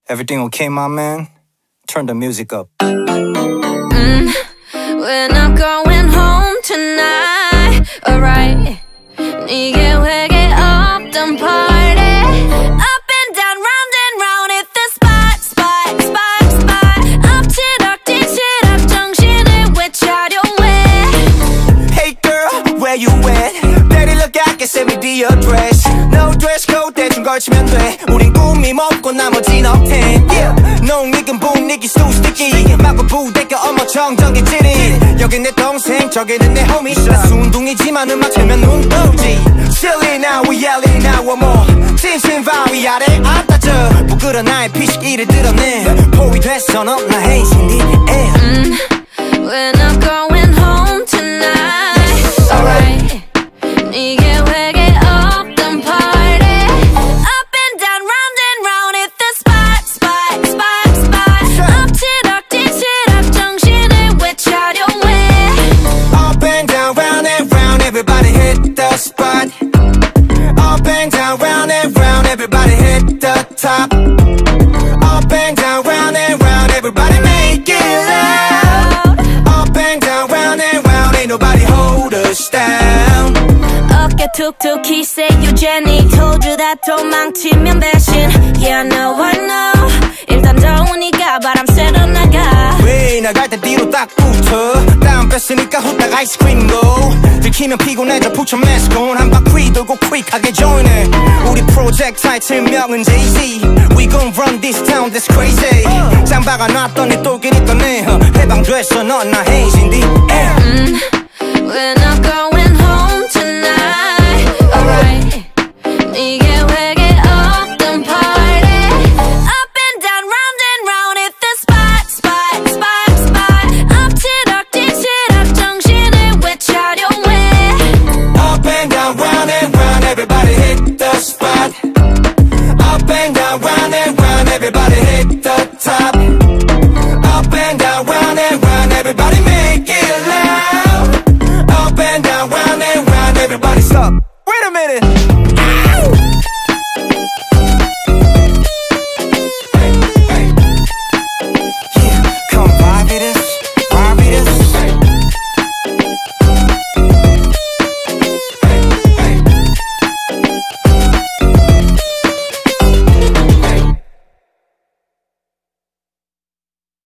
Everything okay, my man? Turn the music up. We're not going home tonight, alright. 네게 회개 없던 party. Up and down, round and round, hit the spot, spot, spot, spot. 엎치락 뒤치락 정신을 외차려 왜. Hey girl, where you at? Daddy look I can send me the address. No dress code 대충 걸치면 돼. 우린 꿈이 먹고 나머진 억텐. 농익은 분위기 so sticky. 막고 부대껴 어머 정적인 찌릿. 여긴 내 동생 저기는 내 homie. 나 순둥이지만 음악 틀면 눈 떠오지. Chilly now we yelling now one more. 진심 바위 아래 앞다져. 부끄러운 나의 피식이를 드러내. 포위 됐어 넌 나 헤이신 네 We're not going home tonight, alright. 네게 회개 없던 party. Up and down, round and round, hit the spot, spot, spot, spot. 엎치락 뒤치락 정신을 외차려 왜. Up and down, round and round, everybody hit the spot. Up and down, round and round, everybody hit the top. Up and down, round and round, everybody make it loud. Up and down, round and round, ain't nobody hold us down. 어깨 툭툭히 say you Jenny. Told you that 도망치면 배신. Yeah, I know. 일단 더우니까 바람 쐬러 나가. 왜 나갈 때 뒤로 딱 붙어. 다음 뺐으니까 후딱 아이스크림 고. 들키면 피곤해져 put your mask on. 한 바퀴 돌고 quick하게 join해. 우리 프로젝트 타이틀명은 Jay-Z. We gon' run this town that's crazy. 짱박아 놨더니 또 길이 떠네. 해방됐어 넌 나 헤이진 the air. We're not going